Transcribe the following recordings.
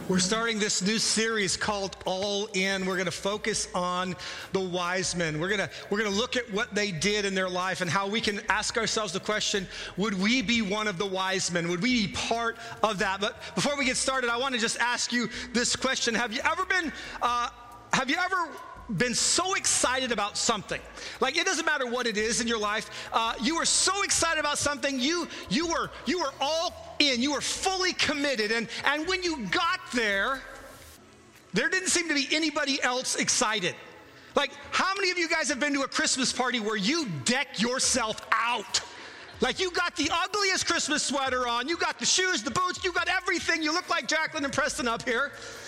We're starting this new series called All In. We're going to focus on the wise men. We're going to look at what they did in their life and how we can ask ourselves the question, would we be one of the wise men? Would we be part of that? But before we get started, I want to just ask you this question. Have you ever been so excited about something? Like, it doesn't matter what it is in your life. You were so excited about something, you were all in, you were fully committed, and when you got there didn't seem to be anybody else excited. Like, how many of you guys have been to a Christmas party where you deck yourself out? Like, you got the ugliest Christmas sweater on, you got the shoes, the boots, you got everything, you look like Jacqueline and Preston up here.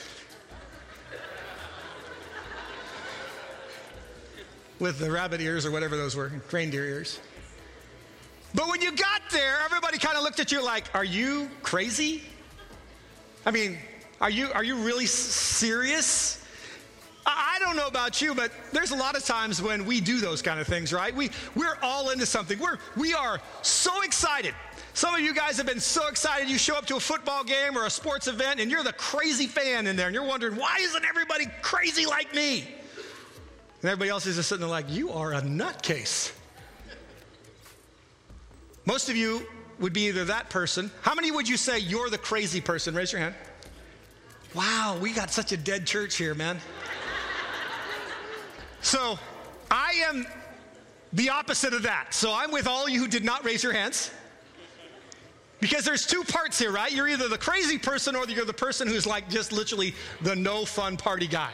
With the rabbit ears or whatever those were, reindeer ears. But when you got there, everybody kind of looked at you like, are you crazy? I mean, are you really serious? I don't know about you, but there's a lot of times when we do those kind of things, right? We're all into something. We are so excited. Some of you guys have been so excited you show up to a football game or a sports event and you're the crazy fan in there and you're wondering, why isn't everybody crazy like me? And everybody else is just sitting there like, you are a nutcase. Most of you would be either that person. How many would you say you're the crazy person? Raise your hand. Wow, we got such a dead church here, man. So I am the opposite of that. So I'm with all you who did not raise your hands. Because there's two parts here, right? You're either the crazy person or you're the person who's like just literally the no fun party guy.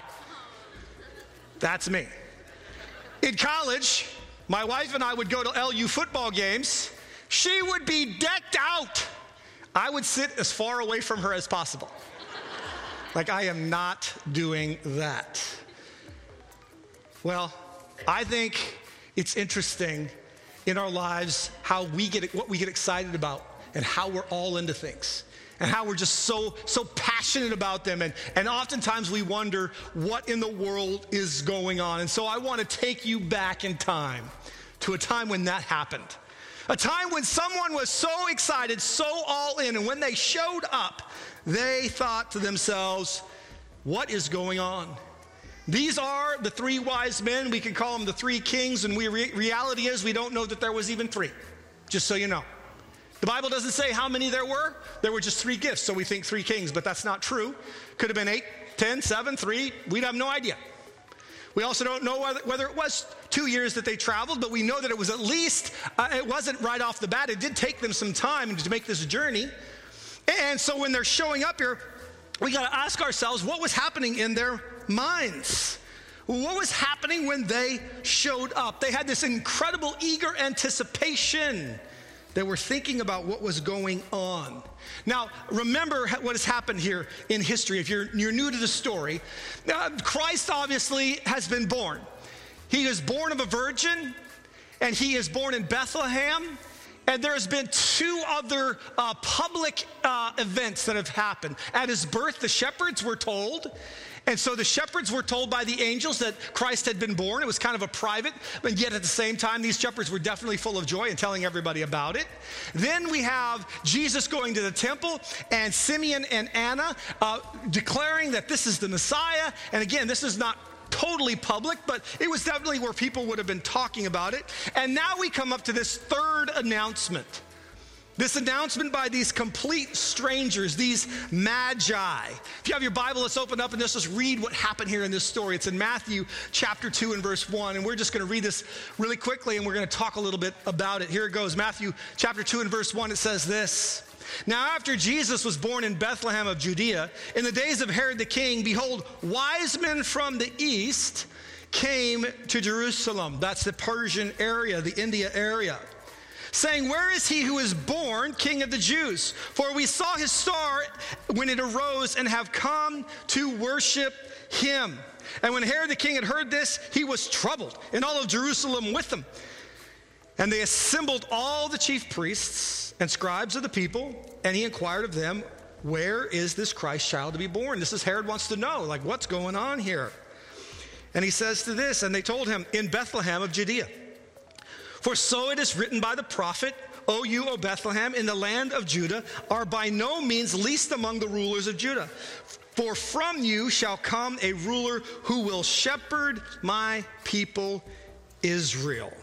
That's me. In college, my wife and I would go to LU football games. She would be decked out. I would sit as far away from her as possible. Like, I am not doing that. Well, I think it's interesting in our lives how what we get excited about and how we're all into things. And how we're just so passionate about them. And oftentimes we wonder what in the world is going on. And so I want to take you back in time to a time when that happened. A time when someone was so excited, so all in. And when they showed up, they thought to themselves, what is going on? These are the three wise men. We can call them the three kings. And reality is we don't know that there was even three, just so you know. The Bible doesn't say how many there were. There were just three gifts, so we think three kings, but that's not true. Could have been 8, 10, 7, 3. We'd have no idea. We also don't know whether it was 2 years that they traveled, but we know that it was at least, it wasn't right off the bat. It did take them some time to make this journey. And so when they're showing up here, we got to ask ourselves, what was happening in their minds? What was happening when they showed up? They had this incredible, eager anticipation. They were thinking about what was going on. Now, remember what has happened here in history. If you're new to the story, Christ obviously has been born. He is born of a virgin, and he is born in Bethlehem. And there's been two other public events that have happened. At his birth, the shepherds were told. And so the shepherds were told by the angels that Christ had been born. It was kind of a private, but yet at the same time, these shepherds were definitely full of joy and telling everybody about it. Then we have Jesus going to the temple and Simeon and Anna declaring that this is the Messiah. And again, this is not totally public, but it was definitely where people would have been talking about it. And now we come up to this third announcement. This announcement by these complete strangers, these magi. If you have your Bible, let's open up and let's just read what happened here in this story. It's in Matthew chapter 2 and verse 1, and we're just going to read this really quickly, and we're going to talk a little bit about it. Here it goes, Matthew chapter 2 and verse 1, it says this. Now after Jesus was born in Bethlehem of Judea, in the days of Herod the king, behold, wise men from the east came to Jerusalem. That's the Persian area, the India area. Saying, where is he who is born King of the Jews? For we saw his star when it arose and have come to worship him. And when Herod the king had heard this, he was troubled, and all of Jerusalem with him. And they assembled all the chief priests and scribes of the people, and he inquired of them, where is this Christ child to be born? This is Herod wants to know, like, what's going on here? And he says to this, and they told him, in Bethlehem of Judea. For so it is written by the prophet, O Bethlehem, in the land of Judah, are by no means least among the rulers of Judah. For from you shall come a ruler who will shepherd my people Israel.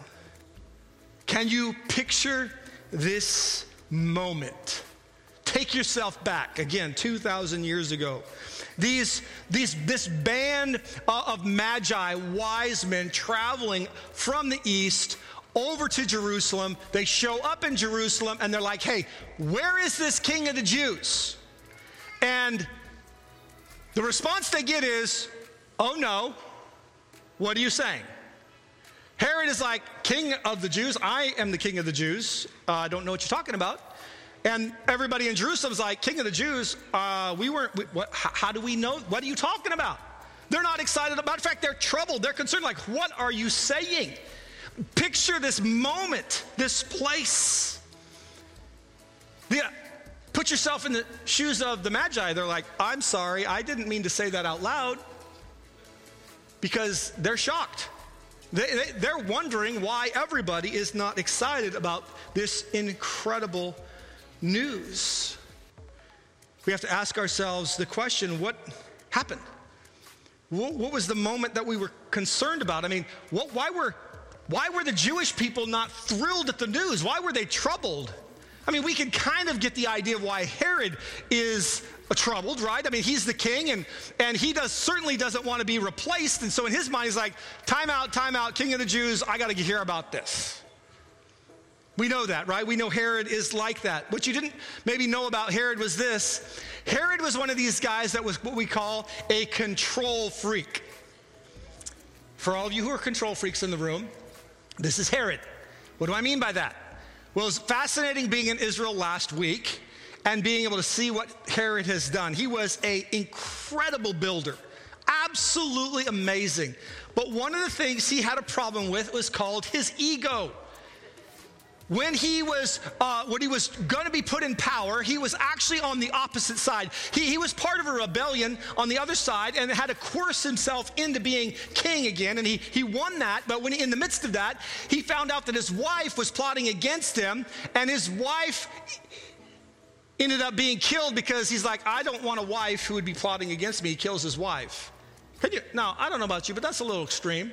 Can you picture this moment? Take yourself back, again, 2,000 years ago. This band of magi, wise men, traveling from the east over to Jerusalem. They show up in Jerusalem, and they're like, hey, where is this king of the Jews? And the response they get is, oh no, what are you saying? Herod is like, king of the Jews? I am the king of the Jews. I don't know what you're talking about. And everybody in Jerusalem's like, king of the Jews, how do we know? What are you talking about? They're not excited about it. In fact, they're troubled. They're concerned. Like, what are you saying? Picture this moment, this place. Yeah, put yourself in the shoes of the Magi. They're like, I'm sorry, I didn't mean to say that out loud. Because they're shocked. They're wondering why everybody is not excited about this incredible news. We have to ask ourselves the question, what happened? What was the moment that we were concerned about? I mean, why were the Jewish people not thrilled at the news? Why were they troubled? I mean, we can kind of get the idea of why Herod is troubled, right? I mean, he's the king, and he certainly doesn't want to be replaced. And so in his mind, he's like, time out, king of the Jews, I got to hear about this. We know that, right? We know Herod is like that. What you didn't maybe know about Herod was this. Herod was one of these guys that was what we call a control freak. For all of you who are control freaks in the room, this is Herod. What do I mean by that? Well, it was fascinating being in Israel last week and being able to see what Herod has done. He was an incredible builder, absolutely amazing. But one of the things he had a problem with was called his ego. When he was going to be put in power, he was actually on the opposite side. He was part of a rebellion on the other side and had to coerce himself into being king again. And he won that, but when in the midst of that, he found out that his wife was plotting against him, and his wife ended up being killed because he's like, I don't want a wife who would be plotting against me. He kills his wife. Now, I don't know about you, but that's a little extreme.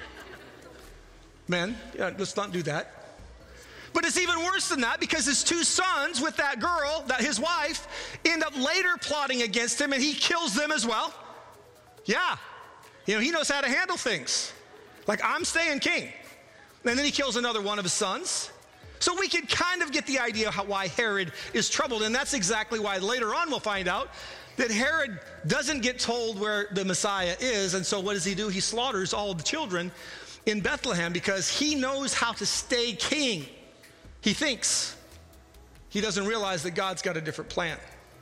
Men, let's not do that. But it's even worse than that, because his two sons with that girl, that his wife, end up later plotting against him, and he kills them as well. Yeah. He knows how to handle things. Like, I'm staying king. And then he kills another one of his sons. So we can kind of get the idea why Herod is troubled. And that's exactly why later on we'll find out that Herod doesn't get told where the Messiah is. And so what does he do? He slaughters all of the children in Bethlehem because he knows how to stay king. He thinks. He doesn't realize that God's got a different plan.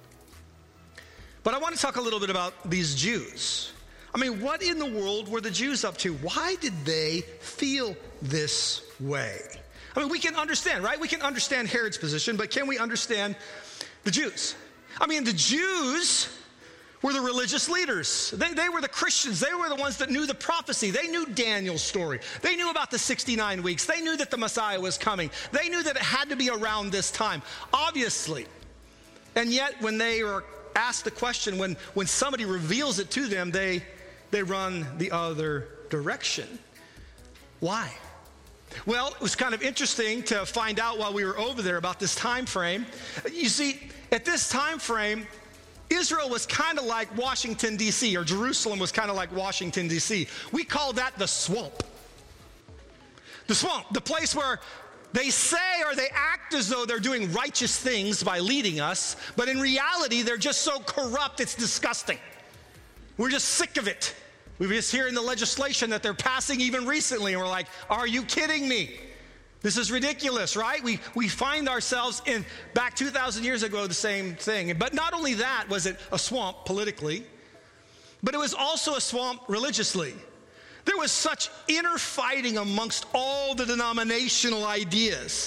But I want to talk a little bit about these Jews. I mean, what in the world were the Jews up to? Why did they feel this way? I mean, we can understand, right? We can understand Herod's position, but can we understand the Jews? I mean, the Jews were the religious leaders. They were the Christians. They were the ones that knew the prophecy. They knew Daniel's story. They knew about the 69 weeks. They knew that the Messiah was coming. They knew that it had to be around this time, obviously. And yet, when they were asked the question, when somebody reveals it to them, they run the other direction. Why? Well, it was kind of interesting to find out while we were over there about this time frame. You see, at this time frame, Israel was kind of like Washington, D.C., or Jerusalem was kind of like Washington, D.C. We call that the swamp. The swamp, the place where they say or they act as though they're doing righteous things by leading us, but in reality, they're just so corrupt, it's disgusting. We're just sick of it. We just hear in the legislation that they're passing even recently, and we're like, are you kidding me? This is ridiculous, right? We find ourselves in, back 2,000 years ago, the same thing. But not only that was it a swamp politically, but it was also a swamp religiously. There was such inner fighting amongst all the denominational ideas.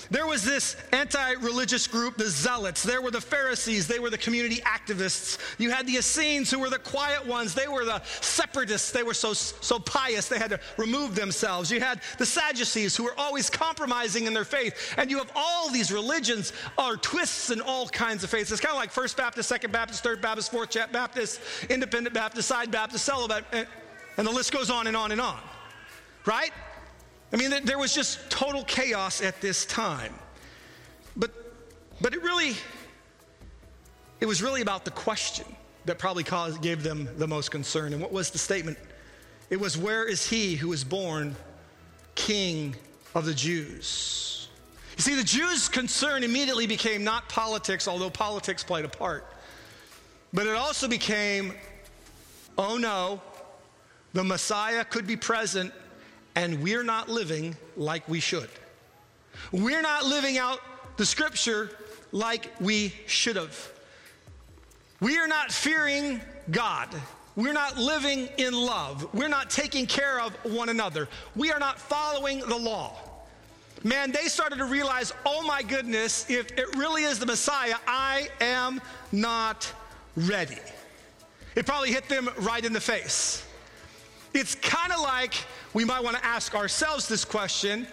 There was this anti-religious group, the Zealots. There were the Pharisees. They were the community activists. You had the Essenes, who were the quiet ones. They were the separatists. They were so pious they had to remove themselves. You had the Sadducees, who were always compromising in their faith. And you have all these religions or twists in all kinds of faiths. It's kind of like First Baptist, Second Baptist, Third Baptist, Fourth Baptist, Independent Baptist, Side Baptist, Celibate, and the list goes on and on and on, right? I mean, there was just total chaos at this time. But it was really about the question that probably gave them the most concern. And what was the statement? It was, where is he who was born King of the Jews? You see, the Jews' concern immediately became not politics, although politics played a part. But it also became, oh no, the Messiah could be present, and we're not living like we should. We're not living out the scripture like we should have. We are not fearing God. We're not living in love. We're not taking care of one another. We are not following the law. Man, they started to realize, oh my goodness, if it really is the Messiah, I am not ready. It probably hit them right in the face. It's kind of like we might want to ask ourselves this question.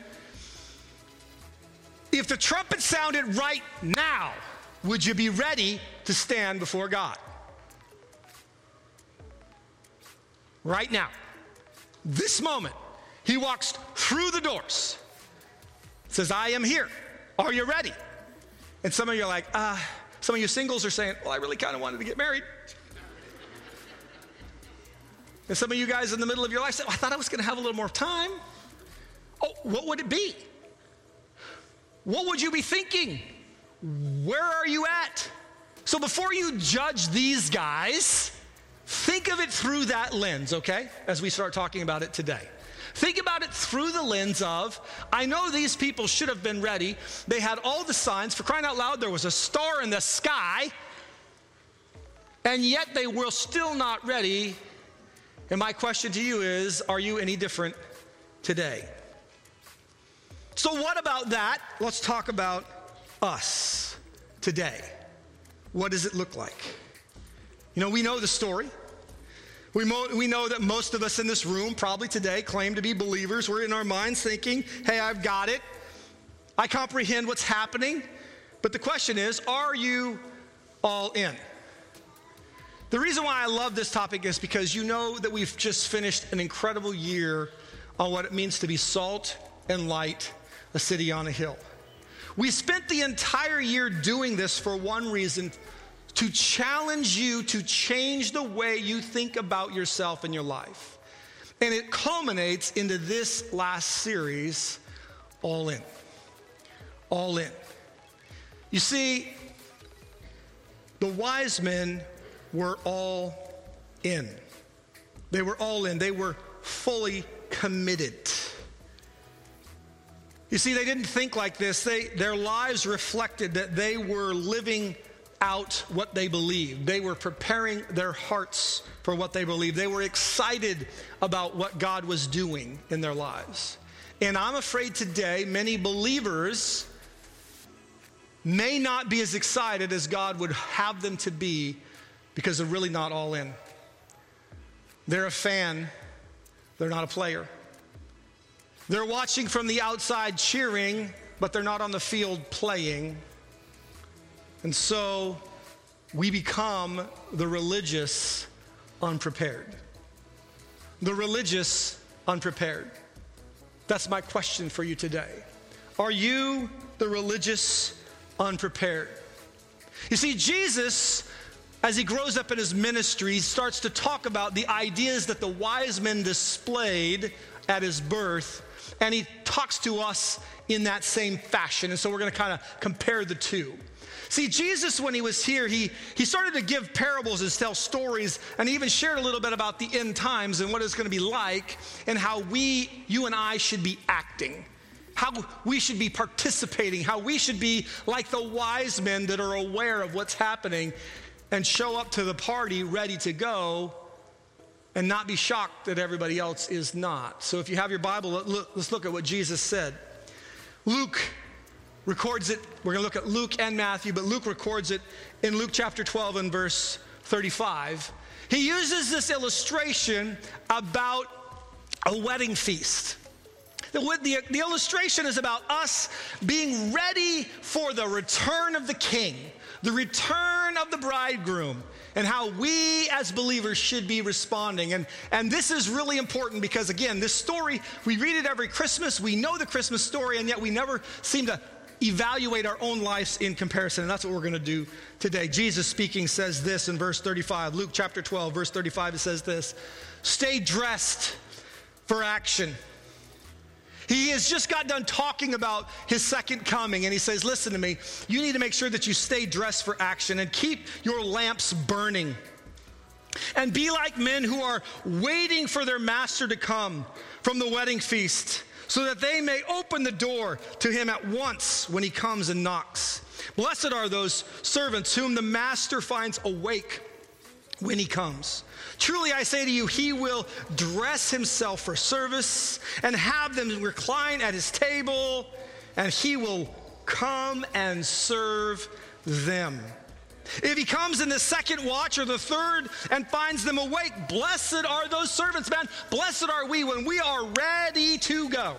If the trumpet sounded right now, would you be ready to stand before God? Right now. This moment, he walks through the doors. Says, I am here. Are you ready? And some of you are like, some of you singles are saying, well, I really kind of wanted to get married. And some of you guys in the middle of your life say, I thought I was going to have a little more time. Oh, what would it be? What would you be thinking? Where are you at? So before you judge these guys, think of it through that lens, okay? As we start talking about it today. Think about it through the lens of, I know these people should have been ready. They had all the signs. For crying out loud, there was a star in the sky. And yet they were still not ready. And my question to you is, are you any different today? So what about that? Let's talk about us today. What does it look like? You know, we know the story. We know that most of us in this room probably today claim to be believers. We're in our minds thinking, hey, I've got it. I comprehend what's happening. But the question is, are you all in? The reason why I love this topic is because you know that we've just finished an incredible year on what it means to be salt and light, a city on a hill. We spent the entire year doing this for one reason, to challenge you to change the way you think about yourself and your life. And it culminates into this last series, All In. All In. You see, the wise men were all in. They were all in. They were fully committed. You see, they didn't think like this. Their lives reflected that they were living out what they believed. They were preparing their hearts for what they believed. They were excited about what God was doing in their lives. And I'm afraid today many believers may not be as excited as God would have them to be because they're really not all in. They're a fan. They're not a player. They're watching from the outside cheering, but they're not on the field playing. And so we become the religious unprepared. The religious unprepared. That's my question for you today. Are you the religious unprepared? You see, Jesus, as he grows up in his ministry, starts to talk about the ideas that the wise men displayed at his birth, and he talks to us in that same fashion. And so we're going to kind of compare the two. See, Jesus, when he was here, he started to give parables and tell stories, and he even shared a little bit about the end times and what it's going to be like, and how you and I should be acting, how we should be participating, how we should be like the wise men that are aware of what's happening and show up to the party ready to go and not be shocked that everybody else is not. So if you have your Bible, let's look at what Jesus said. Luke records it. We're going to look at Luke and Matthew, but Luke records it in Luke chapter 12 and verse 35. He uses this illustration about a wedding feast. The illustration is about us being ready for the return of the king, the return of the bridegroom, and how we as believers should be responding. And this is really important because, again, this story, we read it every Christmas. We know the Christmas story, and yet we never seem to evaluate our own lives in comparison. And that's what we're going to do today. Jesus speaking says this in verse 35. Luke chapter 12, verse 35, it says this: stay dressed for action. He has just got done talking about his second coming, and he says, listen to me, you need to make sure that you stay dressed for action and keep your lamps burning. And be like men who are waiting for their master to come from the wedding feast, so that they may open the door to him at once when he comes and knocks. Blessed are those servants whom the master finds awake when he comes. Truly I say to you, he will dress himself for service and have them recline at his table, and he will come and serve them. If he comes in the second watch or the third and finds them awake, blessed are those servants, man. Blessed are we when we are ready to go.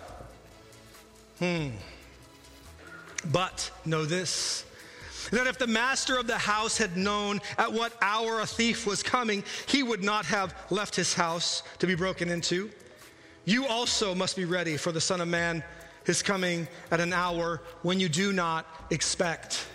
But know this, that if the master of the house had known at what hour a thief was coming, he would not have left his house to be broken into. You also must be ready, for the Son of Man is coming at an hour when you do not expect.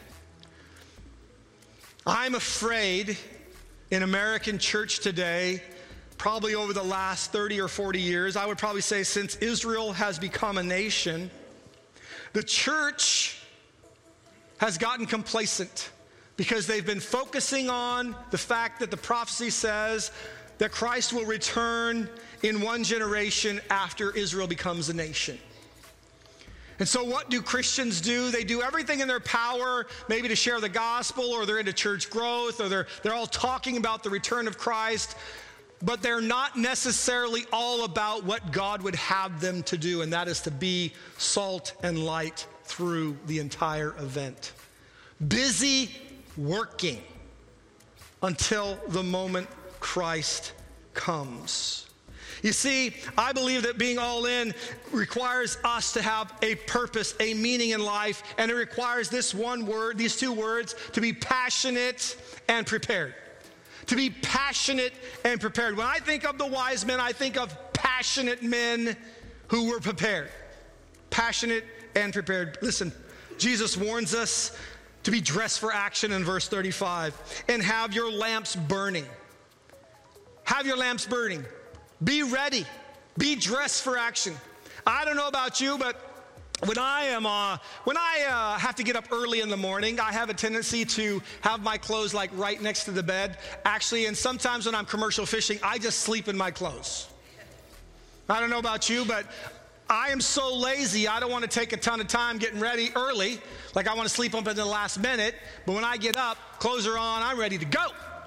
I'm afraid in American church today, probably over the last 30 or 40 years, I would probably say since Israel has become a nation, the church has gotten complacent because they've been focusing on the fact that the prophecy says that Christ will return in one generation after Israel becomes a nation. And so what do Christians do? They do everything in their power, maybe to share the gospel, or they're into church growth, or they're all talking about the return of Christ, but they're not necessarily all about what God would have them to do, and that is to be salt and light through the entire event. Busy working until the moment Christ comes. You see, I believe that being all in requires us to have a purpose, a meaning in life, and it requires this one word, these two words, to be passionate and prepared. To be passionate and prepared. When I think of the wise men, I think of passionate men who were prepared. Passionate and prepared. Listen, Jesus warns us to be dressed for action in verse 35. And have your lamps burning. Have your lamps burning. Be ready. Be dressed for action. I don't know about you, but when I have to get up early in the morning, I have a tendency to have my clothes like right next to the bed. Actually, and sometimes when I'm commercial fishing, I just sleep in my clothes. I don't know about you, but I am so lazy, I don't want to take a ton of time getting ready early. Like I want to sleep up in the last minute. But when I get up, clothes are on, I'm ready to go.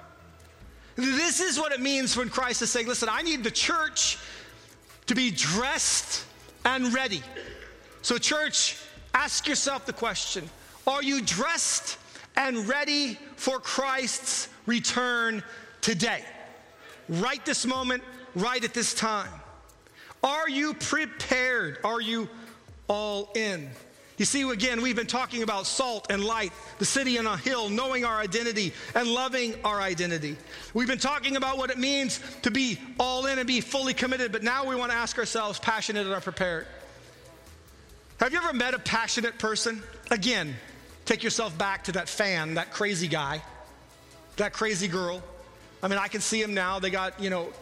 This is what it means when Christ is saying, listen, I need the church to be dressed and ready. So church, ask yourself the question, are you dressed and ready for Christ's return today? Right this moment, right at this time. Are you prepared? Are you all in? You see, again, we've been talking about salt and light, the city on a hill, knowing our identity and loving our identity. We've been talking about what it means to be all in and be fully committed, but now we want to ask ourselves, passionate and prepared. Have you ever met a passionate person? Again, take yourself back to that fan, that crazy guy, that crazy girl. I mean, I can see them now. They got,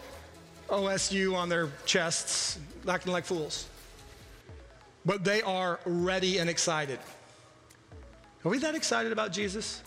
OSU on their chests, acting like fools. But they are ready and excited. Are we that excited about Jesus?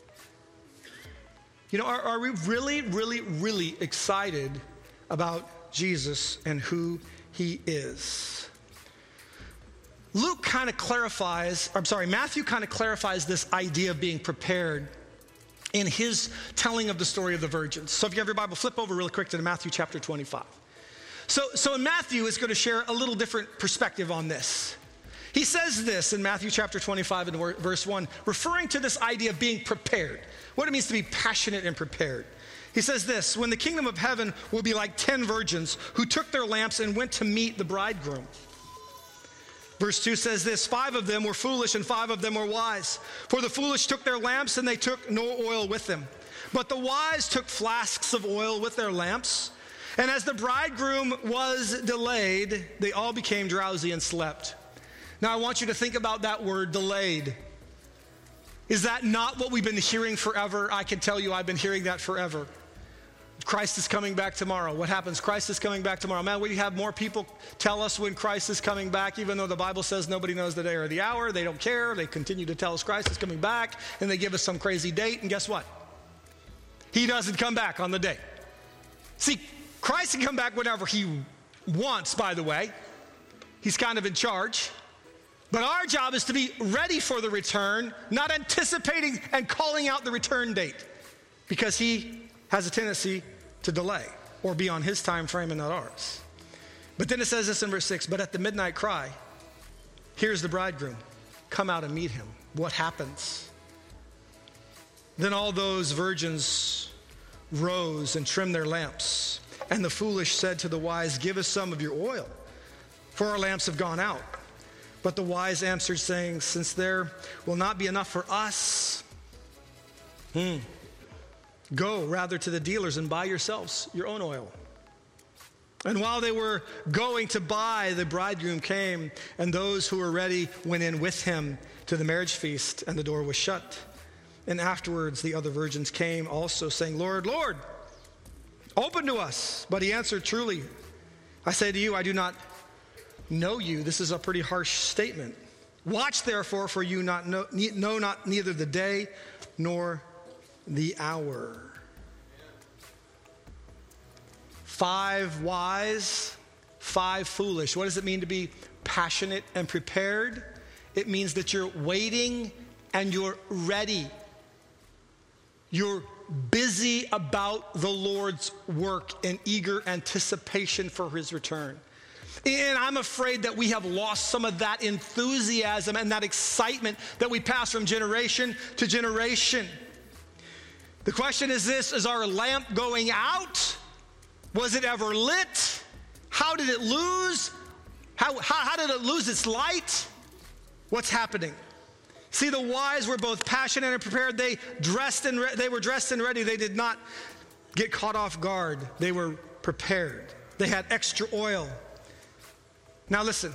Are we really, really, really excited about Jesus and who he is? Matthew kind of clarifies this idea of being prepared in his telling of the story of the virgins. So if you have your Bible, flip over really quick to Matthew chapter 25. So in Matthew, it's going to share a little different perspective on this. He says this in Matthew chapter 25 and verse 1, referring to this idea of being prepared, what it means to be passionate and prepared. He says this, when the kingdom of heaven will be like 10 virgins who took their lamps and went to meet the bridegroom. Verse 2 says this, 5 of them were foolish and 5 of them were wise. For the foolish took their lamps and they took no oil with them. But the wise took flasks of oil with their lamps. And as the bridegroom was delayed, they all became drowsy and slept. Now I want you to think about that word, delayed. Is that not what we've been hearing forever? I can tell you I've been hearing that forever. Christ is coming back tomorrow. What happens? Christ is coming back tomorrow. Man, we have more people tell us when Christ is coming back, even though the Bible says nobody knows the day or the hour. They don't care. They continue to tell us Christ is coming back, and they give us some crazy date, and guess what? He doesn't come back on the day. See, Christ can come back whenever he wants, by the way. He's kind of in charge. But our job is to be ready for the return, not anticipating and calling out the return date, because he has a tendency to delay or be on his time frame and not ours. But then it says this in verse 6, but at the midnight cry, here's the bridegroom, come out and meet him. What happens? Then all those virgins rose and trimmed their lamps. And the foolish said to the wise, give us some of your oil, for our lamps have gone out. But the wise answered, saying, since there will not be enough for us, go rather to the dealers and buy yourselves your own oil. And while they were going to buy, the bridegroom came, and those who were ready went in with him to the marriage feast, and the door was shut. And afterwards the other virgins came also, saying, Lord, Lord, open to us. But he answered, truly, I say to you, I do not know you. This is a pretty harsh statement. Watch therefore, for you know not neither the day nor the hour. 5 wise, 5 foolish. What does it mean to be passionate and prepared? It means that you're waiting and you're ready. You're busy about the Lord's work in eager anticipation for his return. And I'm afraid that we have lost some of that enthusiasm and that excitement that we pass from generation to generation. The question is this, is our lamp going out? Was it ever lit? How did it lose? How did it lose its light? What's happening? See, the wise were both passionate and prepared. They were dressed and ready. They did not get caught off guard. They were prepared. They had extra oil. Now listen,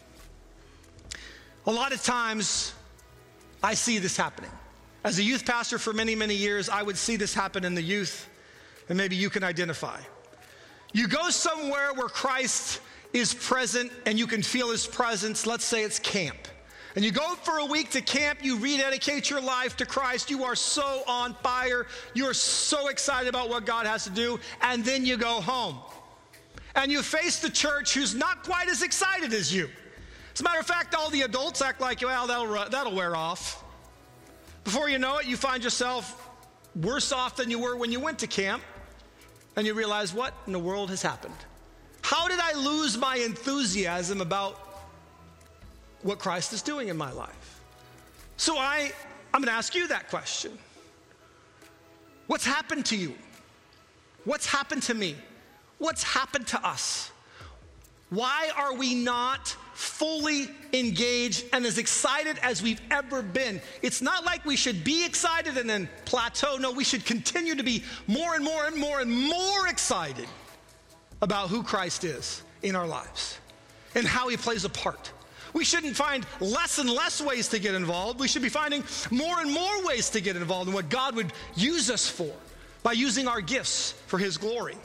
a lot of times I see this happening. As a youth pastor for many, many years, I would see this happen in the youth, and maybe you can identify. You go somewhere where Christ is present and you can feel his presence. Let's say it's camp. And you go for a week to camp, you rededicate your life to Christ, you are so on fire, you are so excited about what God has to do, and then you go home. And you face the church who's not quite as excited as you. As a matter of fact, all the adults act like, well, that'll wear off. Before you know it, you find yourself worse off than you were when you went to camp, and you realize, what in the world has happened? How did I lose my enthusiasm about what Christ is doing in my life? So I'm going to ask you that question. What's happened to you? What's happened to me? What's happened to us? Why are we not fully engaged and as excited as we've ever been? It's not like we should be excited and then plateau. No, we should continue to be more and more and more and more excited about who Christ is in our lives and how he plays a part. We shouldn't find less and less ways to get involved. We should be finding more and more ways to get involved in what God would use us for by using our gifts for his glory.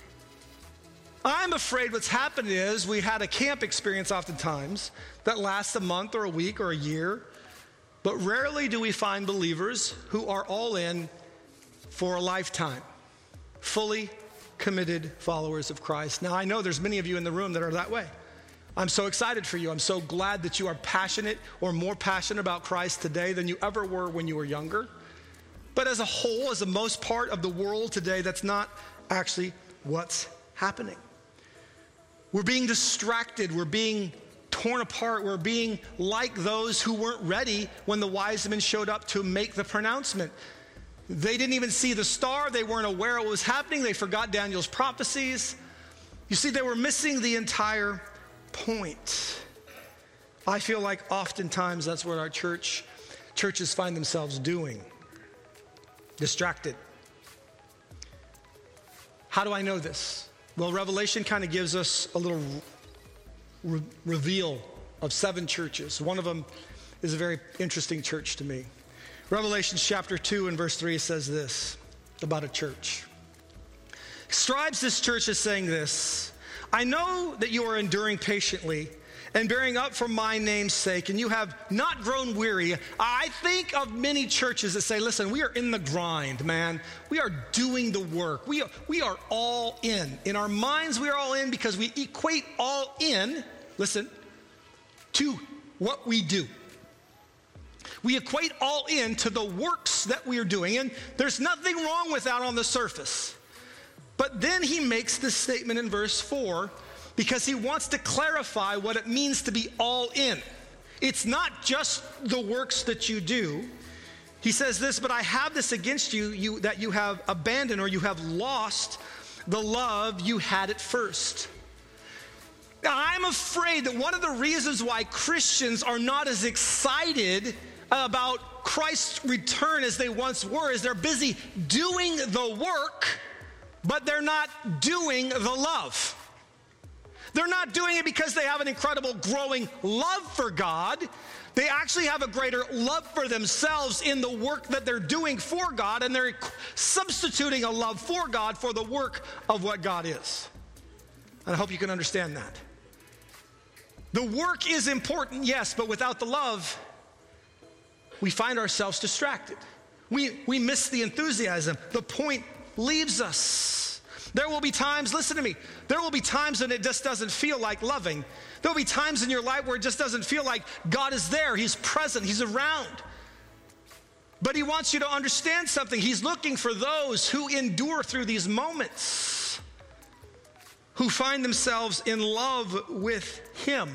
I'm afraid what's happened is we had a camp experience oftentimes that lasts a month or a week or a year, but rarely do we find believers who are all in for a lifetime, fully committed followers of Christ. Now, I know there's many of you in the room that are that way. I'm so excited for you. I'm so glad that you are passionate or more passionate about Christ today than you ever were when you were younger. But as a whole, as the most part of the world today, that's not actually what's happening. We're being distracted. We're being torn apart. We're being like those who weren't ready when the wise men showed up to make the pronouncement. They didn't even see the star. They weren't aware of what was happening. They forgot Daniel's prophecies. You see, they were missing the entire point. I feel like oftentimes that's what our churches find themselves doing. Distracted. How do I know this? Well, Revelation kind of gives us a little reveal of 7 churches. One of them is a very interesting church to me. Revelation chapter 2 and verse 3 says this about a church. Describes this church as saying this: I know that you are enduring patiently and bearing up for my name's sake, and you have not grown weary. I think of many churches that say, listen, we are in the grind, man. We are doing the work. We are all in. In our minds, we are all in because we equate all in, listen, to what we do. We equate all in to the works that we are doing, and there's nothing wrong with that on the surface. But then he makes this statement in verse 4 because he wants to clarify what it means to be all in. It's not just the works that you do. He says this, but I have this against you that you have abandoned or you have lost the love you had at first. Now, I'm afraid that one of the reasons why Christians are not as excited about Christ's return as they once were is they're busy doing the work, but they're not doing the love. They're not doing it because they have an incredible growing love for God. They actually have a greater love for themselves in the work that they're doing for God, and they're substituting a love for God for the work of what God is. And I hope you can understand that. The work is important, yes, but without the love, we find ourselves distracted. We miss the enthusiasm. The point leaves us. There will be times, listen to me, there will be times when it just doesn't feel like loving. There will be times in your life where it just doesn't feel like God is there, He's present, He's around. But He wants you to understand something. He's looking for those who endure through these moments, who find themselves in love with Him.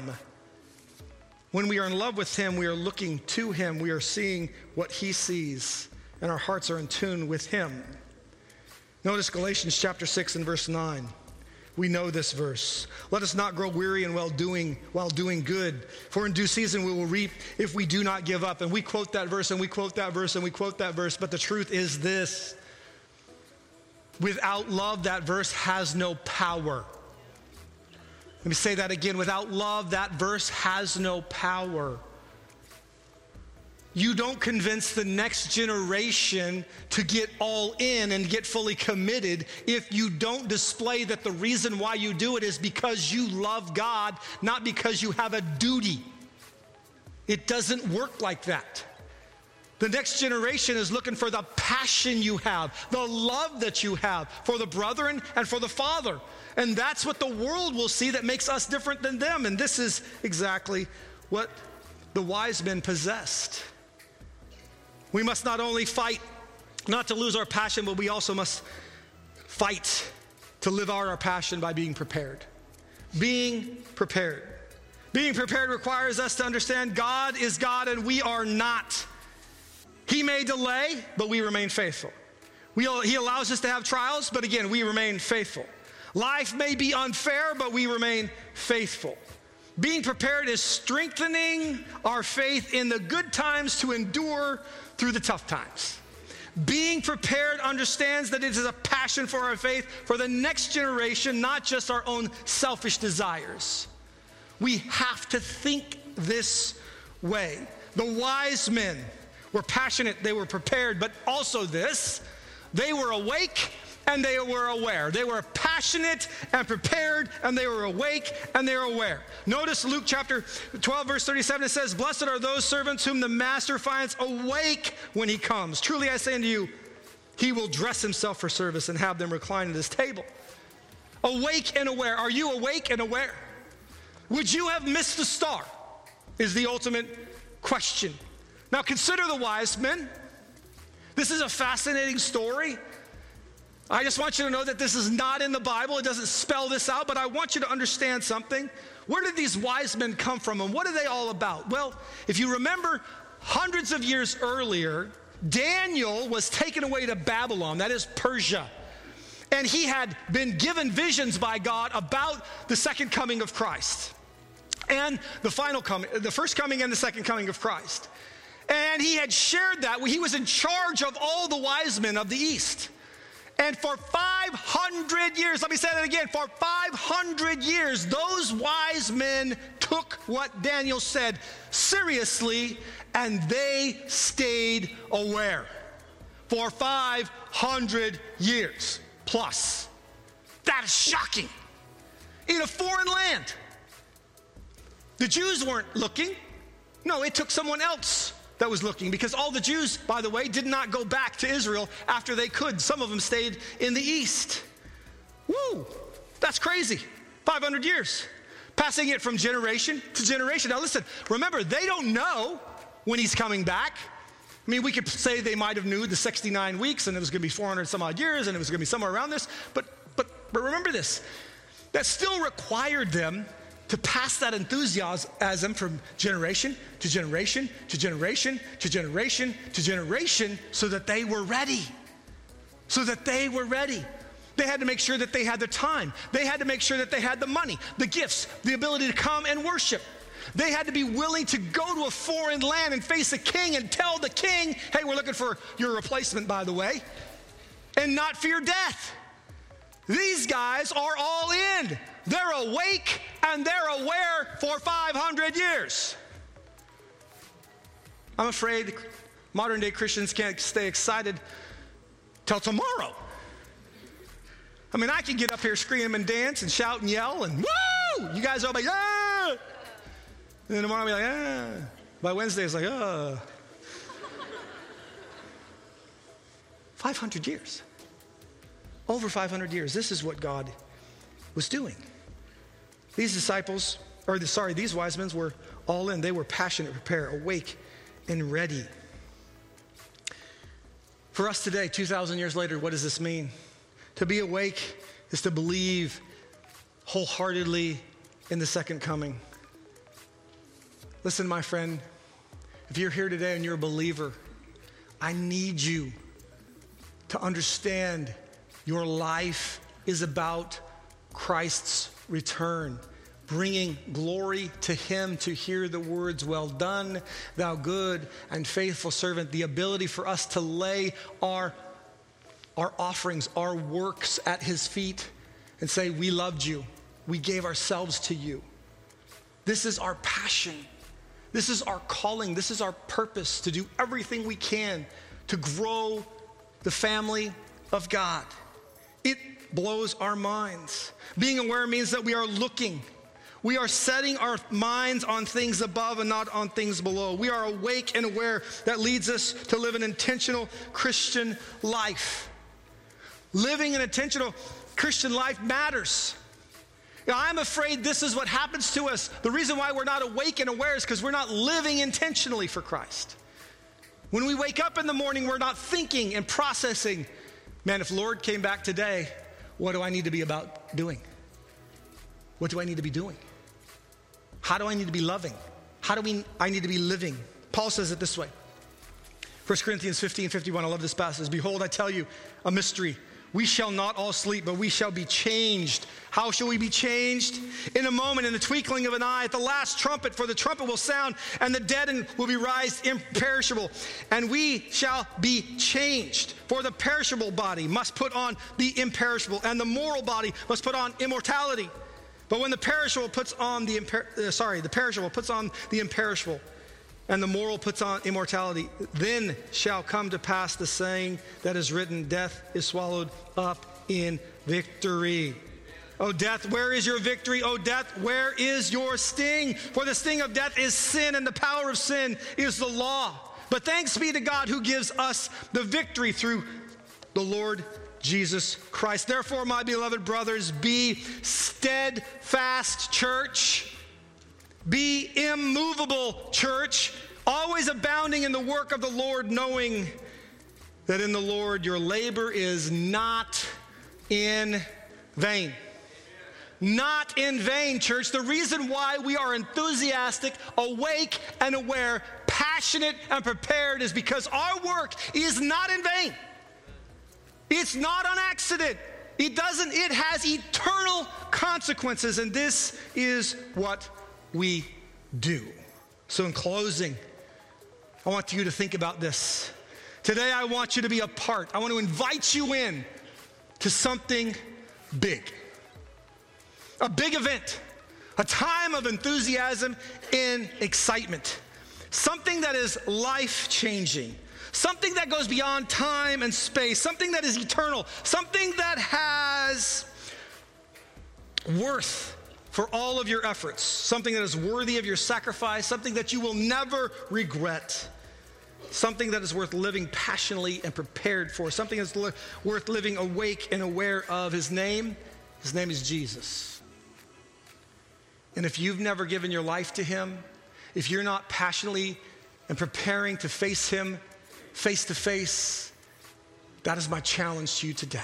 When we are in love with Him, we are looking to Him, we are seeing what He sees, and our hearts are in tune with Him. Notice Galatians chapter 6 and verse 9. We know this verse. Let us not grow weary in while doing good, for in due season we will reap if we do not give up. And we quote that verse and we quote that verse and we quote that verse, but the truth is this: without love, that verse has no power. Let me say that again. Without love, that verse has no power. You don't convince the next generation to get all in and get fully committed if you don't display that the reason why you do it is because you love God, not because you have a duty. It doesn't work like that. The next generation is looking for the passion you have, the love that you have for the brethren and for the Father. And that's what the world will see that makes us different than them. And this is exactly what the wise men possessed. We must not only fight not to lose our passion, but we also must fight to live out our passion by being prepared. Being prepared. Being prepared requires us to understand God is God and we are not. He may delay, but we remain faithful. He allows us to have trials, but again, we remain faithful. Life may be unfair, but we remain faithful. Being prepared is strengthening our faith in the good times to endure through the tough times. Being prepared understands that it is a passion for our faith for the next generation, not just our own selfish desires. We have to think this way. The wise men were passionate, they were prepared, but also this: they were awake and they were aware. They were passionate and prepared, and they were awake and they were aware. Notice Luke chapter 12, verse 37, it says, "Blessed are those servants whom the master finds awake when he comes. Truly I say unto you, he will dress himself for service and have them recline at his table." Awake and aware. Are you awake and aware? Would you have missed the star? Is the ultimate question. Now consider the wise men. This is a fascinating story. I just want you to know that this is not in the Bible. It doesn't spell this out, but I want you to understand something. Where did these wise men come from, and what are they all about? Well, if you remember, hundreds of years earlier, Daniel was taken away to Babylon, that is Persia. And he had been given visions by God about the second coming of Christ and the first coming and the second coming of Christ. And he had shared that. He was in charge of all the wise men of the East. And for 500 years, let me say that again, for 500 years, those wise men took what Daniel said seriously, and they stayed aware for 500 years plus. That is shocking. In a foreign land. The Jews weren't looking. No, it took someone else that was looking, because all the Jews, by the way, did not go back to Israel after they could. Some of them stayed in the East. Woo, that's crazy. 500 years, passing it from generation to generation. Now listen, remember, they don't know when he's coming back. I mean, we could say they might have knew the 69 weeks and it was going to be 400 some odd years and it was going to be somewhere around this, but remember this, that still required them to pass that enthusiasm from generation to generation to generation to generation to generation so that they were ready. So that they were ready. They had to make sure that they had the time. They had to make sure that they had the money, the gifts, the ability to come and worship. They had to be willing to go to a foreign land and face a king and tell the king, hey, we're looking for your replacement, by the way, and not fear death. These guys are all in. They're awake and they're aware for 500 years. I'm afraid modern day Christians can't stay excited till tomorrow. I mean, I can get up here, scream and dance and shout and yell and woo! You guys are like, ah! And then tomorrow I'll be like, ah. By Wednesday it's like, ah. 500 years. Over 500 years. This is what God was doing. These these wise men were all in. They were passionate, prepared, awake, and ready. For us today, 2,000 years later, what does this mean? To be awake is to believe wholeheartedly in the second coming. Listen, my friend, if you're here today and you're a believer, I need you to understand your life is about Christ's return, bringing glory to him, to hear the words, well done, thou good and faithful servant. The ability for us to lay our offerings, our works at his feet and say, we loved you. We gave ourselves to you. This is our passion. This is our calling. This is our purpose, to do everything we can to grow the family of God. It blows our minds. Being aware means that we are looking. We are setting our minds on things above and not on things below. We are awake and aware. That leads us to live an intentional Christian life. Living an intentional Christian life matters. Now, I'm afraid this is what happens to us. The reason why we're not awake and aware is because we're not living intentionally for Christ. When we wake up in the morning, we're not thinking and processing, man, if Lord came back today, what do I need to be about doing? What do I need to be doing? How do I need to be loving? I need to be living? Paul says it this way. 1 Corinthians 15:51, I love this passage. Behold, I tell you a mystery. We shall not all sleep, but we shall be changed. How shall we be changed? In a moment, in the twinkling of an eye, at the last trumpet, for the trumpet will sound, and the dead will be raised imperishable. And we shall be changed. For the perishable body must put on the imperishable, and the mortal body must put on immortality. But when the perishable puts on the perishable puts on the imperishable, and the moral puts on immortality, then shall come to pass the saying that is written, death is swallowed up in victory. O death, where is your victory? O death, where is your sting? For the sting of death is sin, and the power of sin is the law. But thanks be to God who gives us the victory through the Lord Jesus Christ. Therefore, my beloved brothers, be steadfast, church. Be immovable, church, always abounding in the work of the Lord, knowing that in the Lord your labor is not in vain. Not in vain, church. The reason why we are enthusiastic, awake and aware, passionate and prepared is because our work is not in vain. It's not on accident. It has eternal consequences, and this is what we do. So in closing, I want you to think about this. Today I want you to be a part. I want to invite you in to something big. A big event, a time of enthusiasm and excitement. Something that is life-changing. Something that goes beyond time and space. Something that is eternal. Something that has worth for all of your efforts. Something that is worthy of your sacrifice. Something that you will never regret. Something that is worth living passionately and prepared for. Something that's worth living awake and aware of. His name is Jesus. And if you've never given your life to him, if you're not passionately and preparing to face him face to face, that is my challenge to you today.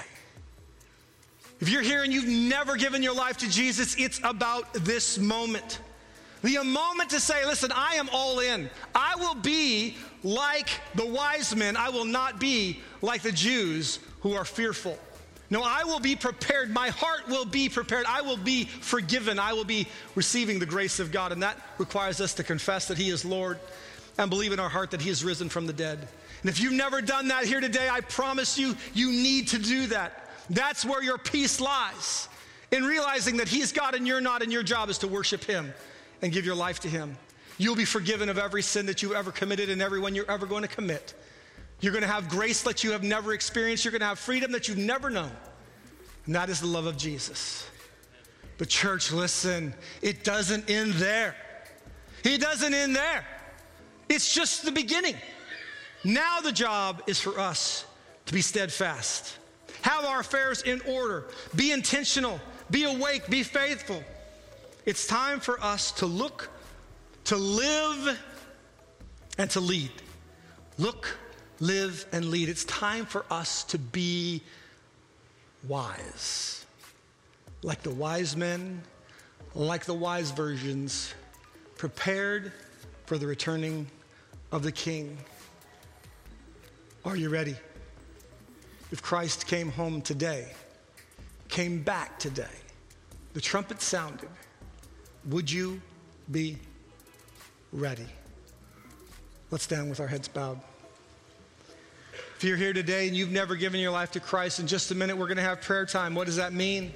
If you're here and you've never given your life to Jesus, it's about this moment. The moment to say, listen, I am all in. I will be like the wise men. I will not be like the Jews who are fearful. No, I will be prepared. My heart will be prepared. I will be forgiven. I will be receiving the grace of God. And that requires us to confess that he is Lord and believe in our heart that he is risen from the dead. And if you've never done that here today, I promise you, you need to do that. That's where your peace lies, in realizing that he's God and you're not, and your job is to worship him and give your life to him. You'll be forgiven of every sin that you've ever committed and every one you're ever going to commit. You're going to have grace that you have never experienced. You're going to have freedom that you've never known. And that is the love of Jesus. But church, listen, it doesn't end there. It doesn't end there. It's just the beginning. Now the job is for us to be steadfast. Have our affairs in order. Be intentional. Be awake. Be faithful. It's time for us to look, to live, and to lead. Look, live, and lead. It's time for us to be wise. Like the wise men, like the wise virgins, prepared for the returning of the King. Are you ready? If Christ came home today, came back today, the trumpet sounded, would you be ready? Let's stand with our heads bowed. If you're here today and you've never given your life to Christ, in just a minute we're going to have prayer time. What does that mean?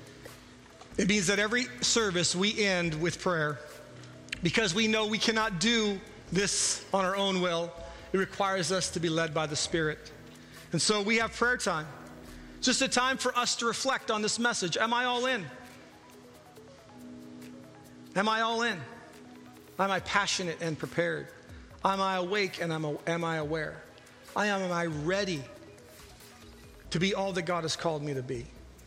It means that every service we end with prayer, because we know we cannot do this on our own will. It requires us to be led by the Spirit. And so we have prayer time. Just a time for us to reflect on this message. Am I all in? Am I all in? Am I passionate and prepared? Am I awake and am I aware? Am I ready to be all that God has called me to be?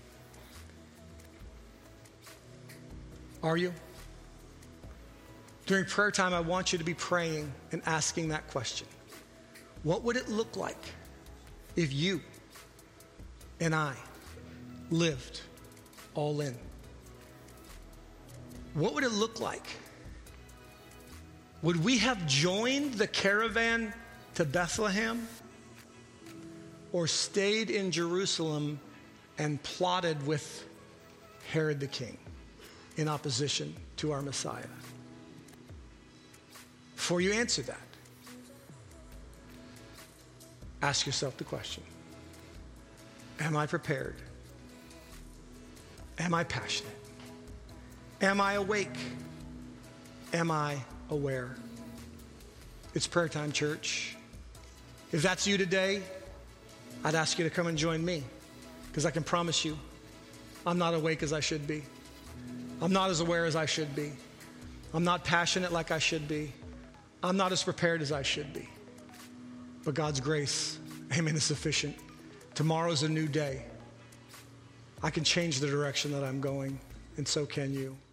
Are you? During prayer time, I want you to be praying and asking that question. What would it look like if you and I lived all in? What would it look like? Would we have joined the caravan to Bethlehem, or stayed in Jerusalem and plotted with Herod the king in opposition to our Messiah? Before you answer that, ask yourself the question: am I prepared? Am I passionate? Am I awake? Am I aware? It's prayer time, church. If that's you today, I'd ask you to come and join me, because I can promise you, I'm not awake as I should be. I'm not as aware as I should be. I'm not passionate like I should be. I'm not as prepared as I should be. But God's grace, amen, is sufficient. Tomorrow's a new day. I can change the direction that I'm going, and so can you.